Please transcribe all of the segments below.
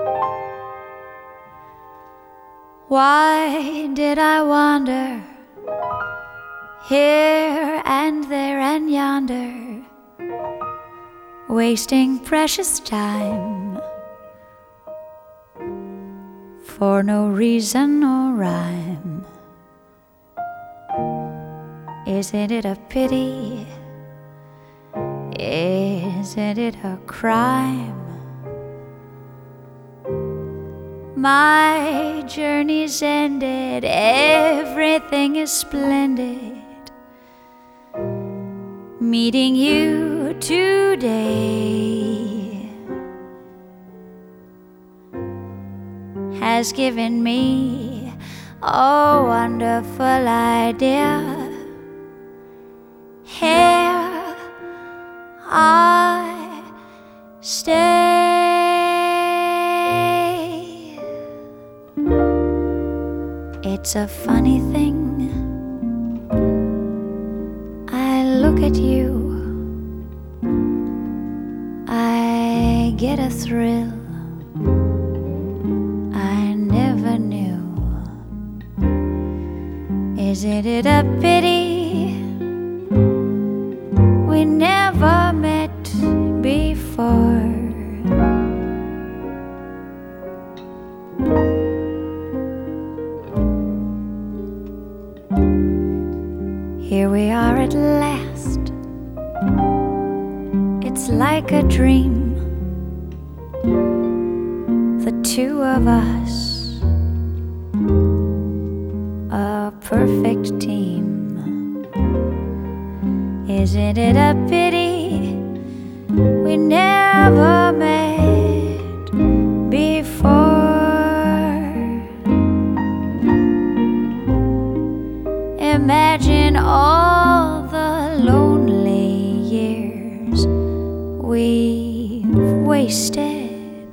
Why did I wander here and there and yonder, wasting precious time for no reason or rhyme? Isn't it a pity? Isn't it a crime? My journey's ended, everything is splendid. Meeting you today has given me a wonderful idea. Here I stay. It's a funny thing, I look at you, I get a thrill I never knew. Isn't it a pity we never met before? Here we are at last, it's like a dream, the two of us, a perfect team. Isn't it a pity we never met before? Imagine all the lonely years we've wasted.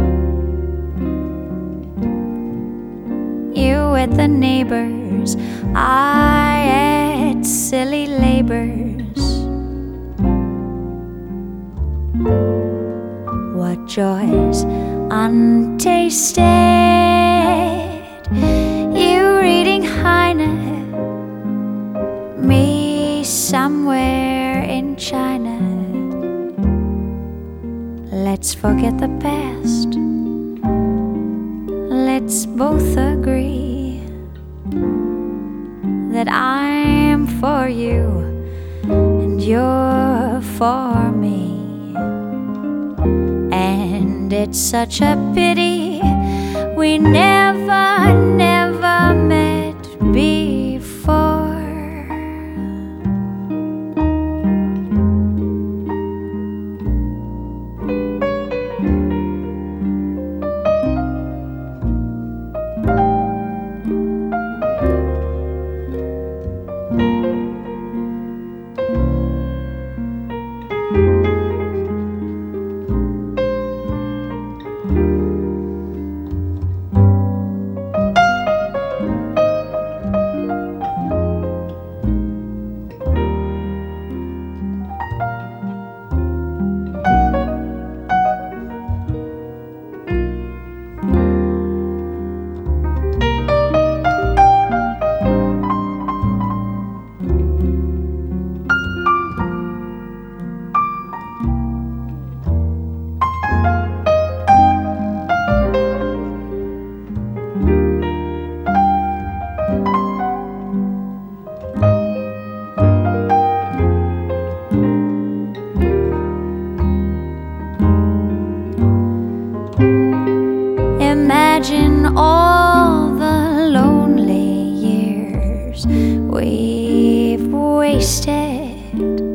You at the neighbors, I at silly labors. What joys untasted. You reading Heine, me somewhere in China. Let's forget the past. Let's both agree that I'm for you and you're for me. And it's such a pity we never met before. Imagine all the lonely years we've wasted.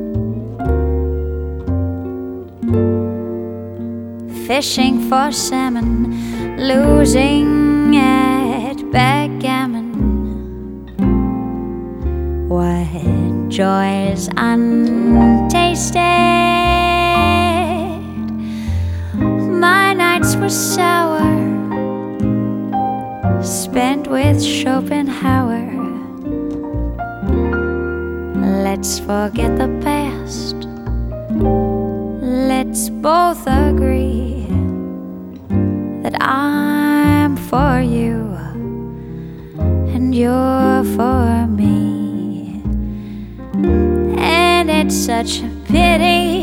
Fishing for salmon, losing at backgammon. What joys untasted. My nights were sour, spent with Schopenhauer. Let's forget the past. Let's both agree that I'm for you and you're for me. And it's such a pity